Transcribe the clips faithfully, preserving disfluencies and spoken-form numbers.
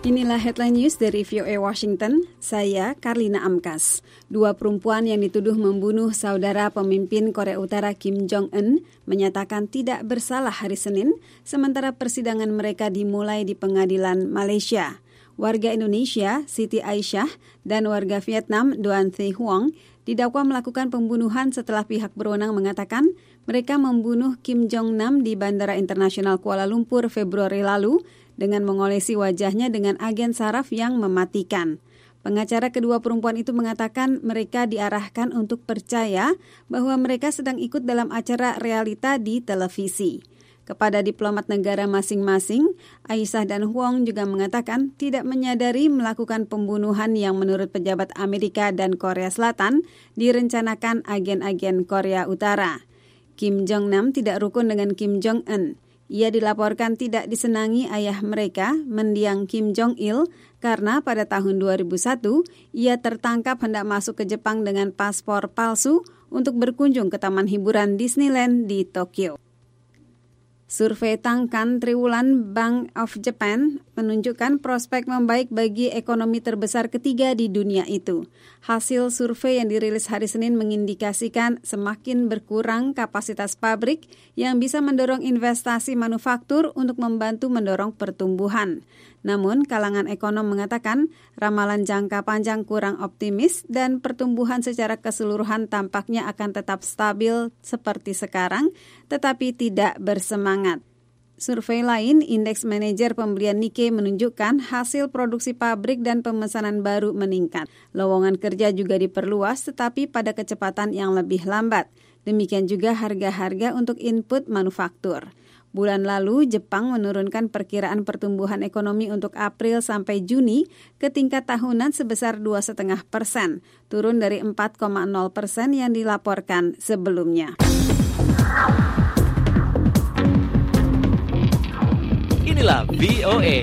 Inilah headline news dari V O A Washington, saya Karlina Amkas. Dua perempuan yang dituduh membunuh saudara pemimpin Korea Utara Kim Jong-un menyatakan tidak bersalah hari Senin, sementara persidangan mereka dimulai di pengadilan Malaysia. Warga Indonesia, Siti Aisyah, dan warga Vietnam, Doan Thi Huong, didakwa melakukan pembunuhan setelah pihak berwenang mengatakan mereka membunuh Kim Jong-nam di Bandara Internasional Kuala Lumpur Februari lalu dengan mengolesi wajahnya dengan agen saraf yang mematikan. Pengacara kedua perempuan itu mengatakan mereka diarahkan untuk percaya bahwa mereka sedang ikut dalam acara realita di televisi. Kepada diplomat negara masing-masing, Aisyah dan Huang juga mengatakan tidak menyadari melakukan pembunuhan yang menurut pejabat Amerika dan Korea Selatan direncanakan agen-agen Korea Utara. Kim Jong-nam tidak rukun dengan Kim Jong-un. Ia dilaporkan tidak disenangi ayah mereka, mendiang Kim Jong-il, karena pada tahun dua ribu satu ia tertangkap hendak masuk ke Jepang dengan paspor palsu untuk berkunjung ke taman hiburan Disneyland di Tokyo. Survei Tangkan Triwulan Bank of Japan menunjukkan prospek membaik bagi ekonomi terbesar ketiga di dunia itu. Hasil survei yang dirilis hari Senin mengindikasikan semakin berkurang kapasitas pabrik yang bisa mendorong investasi manufaktur untuk membantu mendorong pertumbuhan. Namun, kalangan ekonom mengatakan ramalan jangka panjang kurang optimis dan pertumbuhan secara keseluruhan tampaknya akan tetap stabil seperti sekarang, tetapi tidak bersemangat. Survei lain, Indeks Manajer Pembelian Nikkei menunjukkan hasil produksi pabrik dan pemesanan baru meningkat. Lowongan kerja juga diperluas tetapi pada kecepatan yang lebih lambat. Demikian juga harga-harga untuk input manufaktur. Bulan lalu, Jepang menurunkan perkiraan pertumbuhan ekonomi untuk April sampai Juni ke tingkat tahunan sebesar dua koma lima persen, turun dari empat koma nol persen yang dilaporkan sebelumnya. Inilah V O A.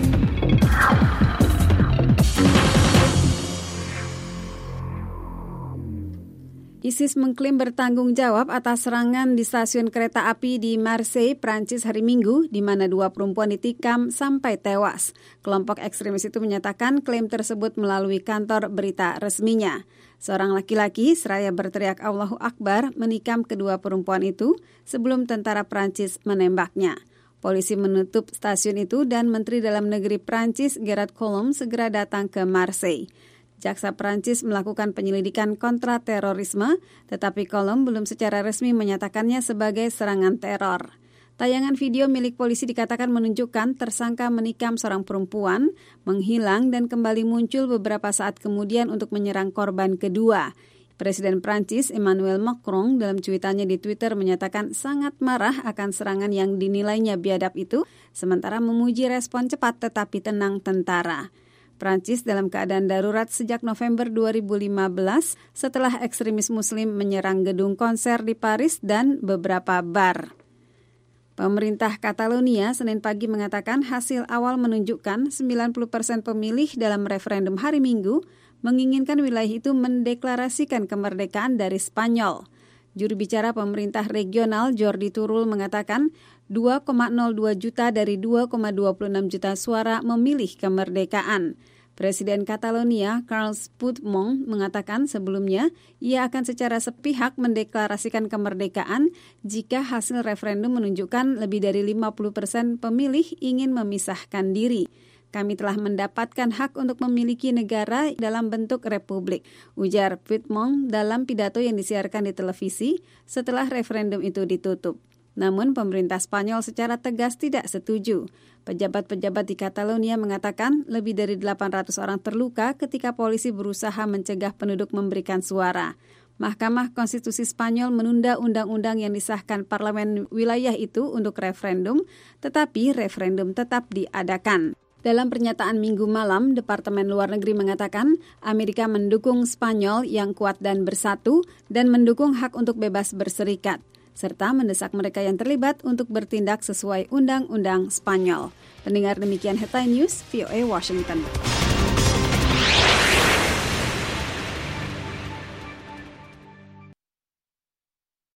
ISIS mengklaim bertanggung jawab atas serangan di stasiun kereta api di Marseille, Prancis hari Minggu, di mana dua perempuan ditikam sampai tewas. Kelompok ekstremis itu menyatakan klaim tersebut melalui kantor berita resminya. Seorang laki-laki seraya berteriak Allahu Akbar menikam kedua perempuan itu sebelum tentara Prancis menembaknya. Polisi menutup stasiun itu dan Menteri Dalam Negeri Prancis Gerard Collomb segera datang ke Marseille. Jaksa Prancis melakukan penyelidikan kontra terorisme, tetapi Collomb belum secara resmi menyatakannya sebagai serangan teror. Tayangan video milik polisi dikatakan menunjukkan tersangka menikam seorang perempuan, menghilang dan kembali muncul beberapa saat kemudian untuk menyerang korban kedua. Presiden Prancis Emmanuel Macron dalam cuitannya di Twitter menyatakan sangat marah akan serangan yang dinilainya biadab itu, sementara memuji respon cepat tetapi tenang tentara. Prancis dalam keadaan darurat sejak November dua ribu lima belas setelah ekstremis Muslim menyerang gedung konser di Paris dan beberapa bar. Pemerintah Catalonia Senin pagi mengatakan hasil awal menunjukkan sembilan puluh persen pemilih dalam referendum hari Minggu menginginkan wilayah itu mendeklarasikan kemerdekaan dari Spanyol. Juru bicara pemerintah regional Jordi Turul mengatakan dua koma nol dua juta dari dua koma dua puluh enam juta suara memilih kemerdekaan. Presiden Catalonia Carles Puigdemont mengatakan sebelumnya ia akan secara sepihak mendeklarasikan kemerdekaan jika hasil referendum menunjukkan lebih dari lima puluh persen pemilih ingin memisahkan diri. Kami telah mendapatkan hak untuk memiliki negara dalam bentuk republik, ujar Puigdemont dalam pidato yang disiarkan di televisi setelah referendum itu ditutup. Namun pemerintah Spanyol secara tegas tidak setuju. Pejabat-pejabat di Catalonia mengatakan lebih dari delapan ratus orang terluka ketika polisi berusaha mencegah penduduk memberikan suara. Mahkamah Konstitusi Spanyol menunda undang-undang yang disahkan parlemen wilayah itu untuk referendum, tetapi referendum tetap diadakan. Dalam pernyataan Minggu malam, Departemen Luar Negeri mengatakan Amerika mendukung Spanyol yang kuat dan bersatu dan mendukung hak untuk bebas berserikat, serta mendesak mereka yang terlibat untuk bertindak sesuai Undang-Undang Spanyol. Pendengar, demikian Headline News, V O A Washington.